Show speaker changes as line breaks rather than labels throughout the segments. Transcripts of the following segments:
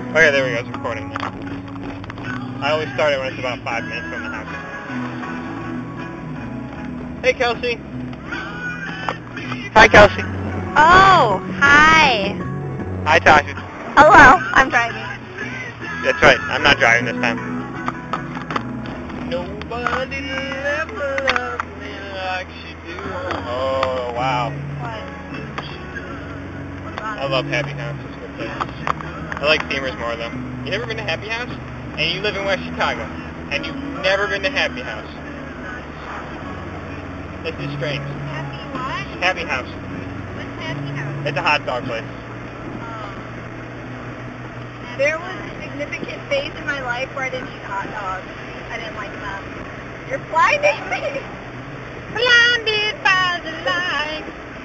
Okay, there we go. It's recording now. I always start it when it's about 5 minutes from the house. Hey, Kelsey. Hi, Kelsey.
Oh, hi.
Hi, Tasha.
Hello, I'm driving.
That's right. I'm not driving this time. Nobody ever loved me like she do. Oh, wow.
What? What's on
I love Happy House. It's a good place. I like Themers more, though. You never been to Happy House? And you live in West Chicago. And you've never been to Happy House. This is strange.
Happy what?
Happy House.
What's Happy House?
It's a hot dog place.
There was a significant phase in my life where I didn't eat hot dogs. I didn't like them. You're blinding me! Blinded by the light.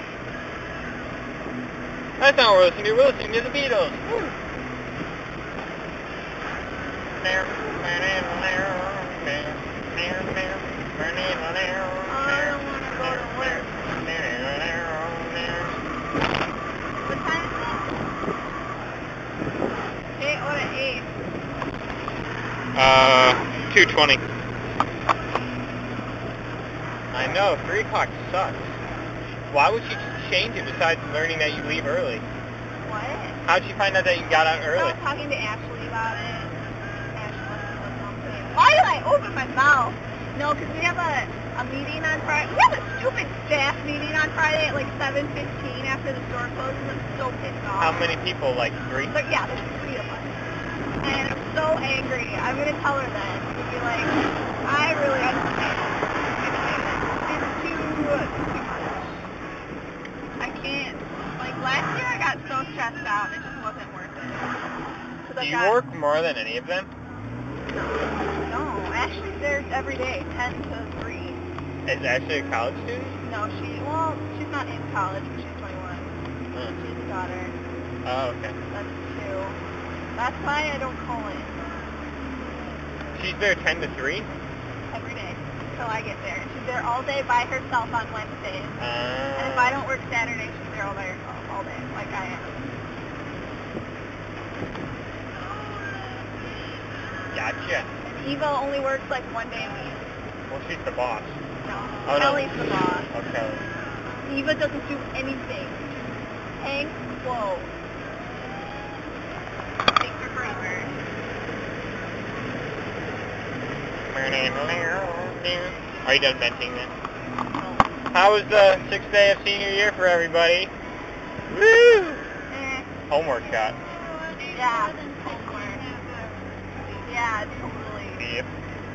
That's not what we're listening to. We're listening to the Beatles. Woo.
What time is it? 8 or 8?
2:20. I know, 3 o'clock sucks. Why would you change it besides learning that you leave early?
What?
How'd you find out that you got out
I
early?
was talking to Ashley about it. Ashley was something. Why did I open my mouth? No, because we have a meeting on Friday. We have a stupid staff meeting on Friday at like 7:15 after the store closes. I'm so pissed off.
How many people? Like 3?
But yeah, there's 3 of us. And I'm so angry. I'm going to tell her then. To be like, I really understand. It's too much. I can't. Like last year I got so stressed out. It just wasn't worth it.
Do you work more than any of them?
No, Ashley's there every day, 10 to 3.
Is Ashley a college student?
No, she's not in college, but she's 21. She's a daughter.
Oh, okay.
That's 2. That's why I don't call in.
She's there 10 to 3?
Every day, until I get there. She's there all day by herself on Wednesdays. And if I don't work Saturday, she's there all by herself all day, like I am.
Gotcha.
And Eva only works like 1 day a week.
Well, she's the boss.
No,
Oh, no.
Kelly's the boss.
Okay.
Eva doesn't do anything. Hank, whoa. Takes her forever.
Are you done venting then? How was the 6th day of senior year for everybody? Woo! Homework shot.
Yeah. Homework. Yeah, totally.
Yep.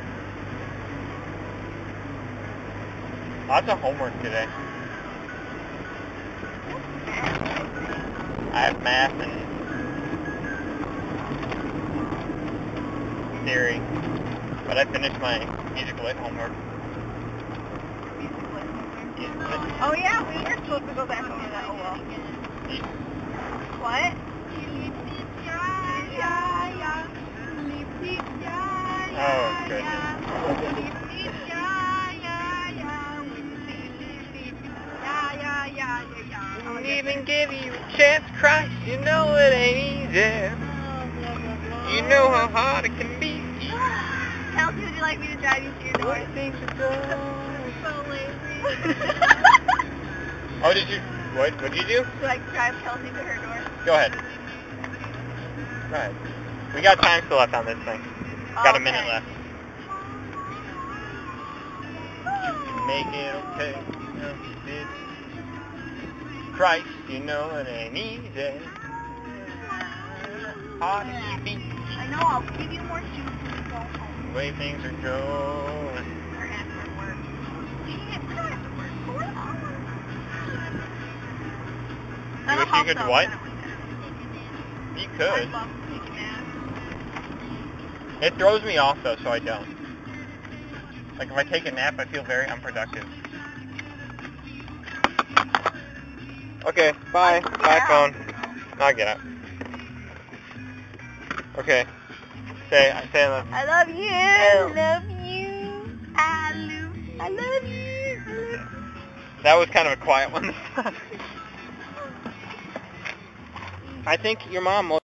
Lots of homework today. I have math and theory, but I finished my musical lit homework.
Oh yeah, we were supposed to go back and do that. Oh well. What?
Oh goodness. Won't even give you a chance, Christ, you know it ain't easy. You know how hard it can be.
Kelsey, would you like me to drive you to your door?
Things are going.
So lazy.
Oh, did you? What'd you do?
Should I drive Kelsey to her door?
Go ahead. Go ahead. We got time still left on this thing. Got a minute left. You can make it okay. You know you did. Christ, you know it ain't easy. Hard as you be.
I know, I'll give you more juice when you go home.
The way things are going.
Or after work. Dang it, we're not after work. 4 hours.
You wish you could what? You
I
could.
love taking naps.
It throws me off though, so I don't. Like if I take a nap, I feel very unproductive. Okay, bye. Bye, phone. I'll get out. Okay. Say I love you.
I love you. I love you. I love you.
That was kind of a quiet one. I think your mom